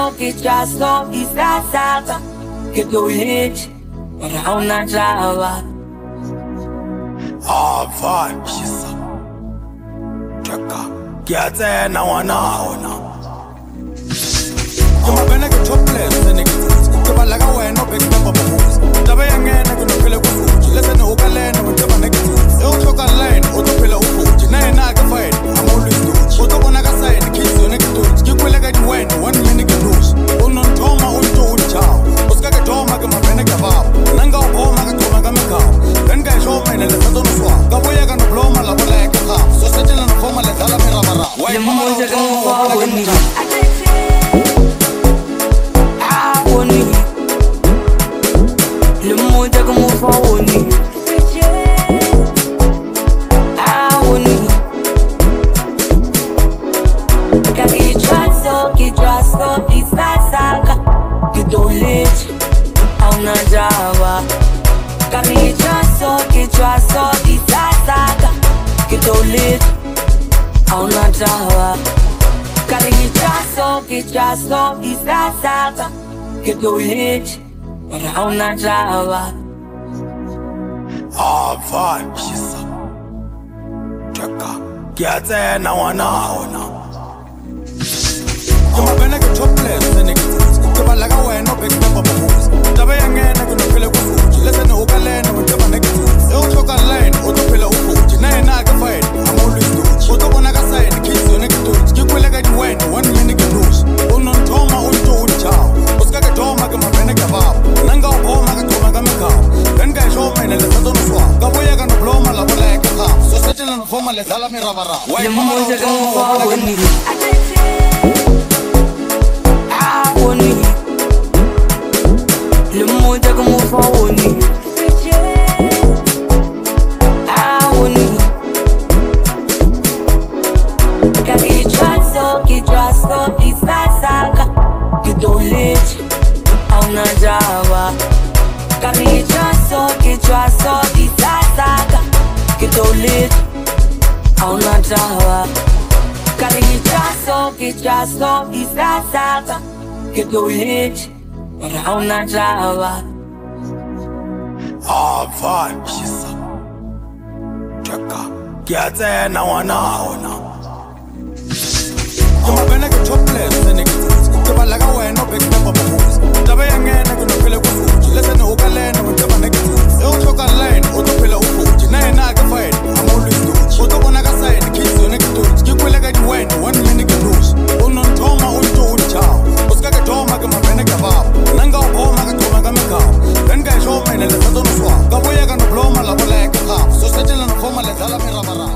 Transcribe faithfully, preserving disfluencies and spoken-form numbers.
so que chasto y salsa que tu lich para una traba. Ah, fine, shisa. Chaka, kiate na wana ona. Kama bena ke topless, ne ke kama laga wena be ke papa moves. Tabe yangena ke no phela ku fuji, lesa ne ukalena mo taba ne ke. Yo choka line, o to phela u fuji. Na na ke fine, I'm always do. O to bona ka side, kiss yo ne ke do. Ke kwela ka di wena, one minute ke lose. O no ntoma o to u chao. O ska ke toma ke ma bena ke ba. Nanga o koma ke toma ka me ka. Then guys show me le sa do no swa. Ka boya ka no bloma la bola ke ka. So setela no forma le dala me rabara. Le moja ka mo fa woni. Le moja ka mo fa woni. Ah woni. Kaki traso, ki traso, isa saka. Ki dolit, au na java. Kaki traso, ki traso, isa saka. Ki dolit, au na java. Kaki traso, ki traso, isa saka. Que dolit, au na java. Ah, fine, shisa. Chaka, kiate na wana ona. Kama bena ke topless, ne ke kama laga wena be ke papa moves. Tabe yangena ke no phela ku fuji, lesa ne ukalena mo taba ne ke. Yo choka line, o to phela u fuji. Na na ke fine, I'm always do. O to bona ka side, kiss yo ne ke do. Ke kwela ka di wena, one minute ke lose. O no ntoma o to u chao. O ska ke toma ke ma bena ke ba. Nanga o koma ke toma ka me ka. Then guys show me le sa do no swa. Ka boya ka no bloma la bola ke ka. So setela no forma le dala me rabara. Le moja ka mo fa woni. Woni. Le moja ka mo fa woni. Ah woni. Kaki traso, ki traso, isa saka. Ki dolit, au na java. Kaki traso, ki traso, isa saka. Ki dolit, au na java. Kaki traso, ki traso, isa saka. Que dolit, au na java. Ah, fine, shisa. Chaka, kiate na wana ona. Kama bena ke topless, ne ke kama laga wena be ke papa moves. Tabe yangena ke no phela ku fuji, lesa ne ukalena mo taba ne ke. Yo choka line, o to phela u fuji. Na na ke fine, I'm always do. O to bona ka side, kiss yo ne ke do. Ke kwela ka di wena, one minute ke lose. O no ntoma o to u chao. O ska ke toma ke ma bena ke ba. Nanga o koma ke toma ka me ka. Then guys show me le sa do no swa. Ka boya ka no bloma la bola ke ka. So setela no forma le dala me rabara.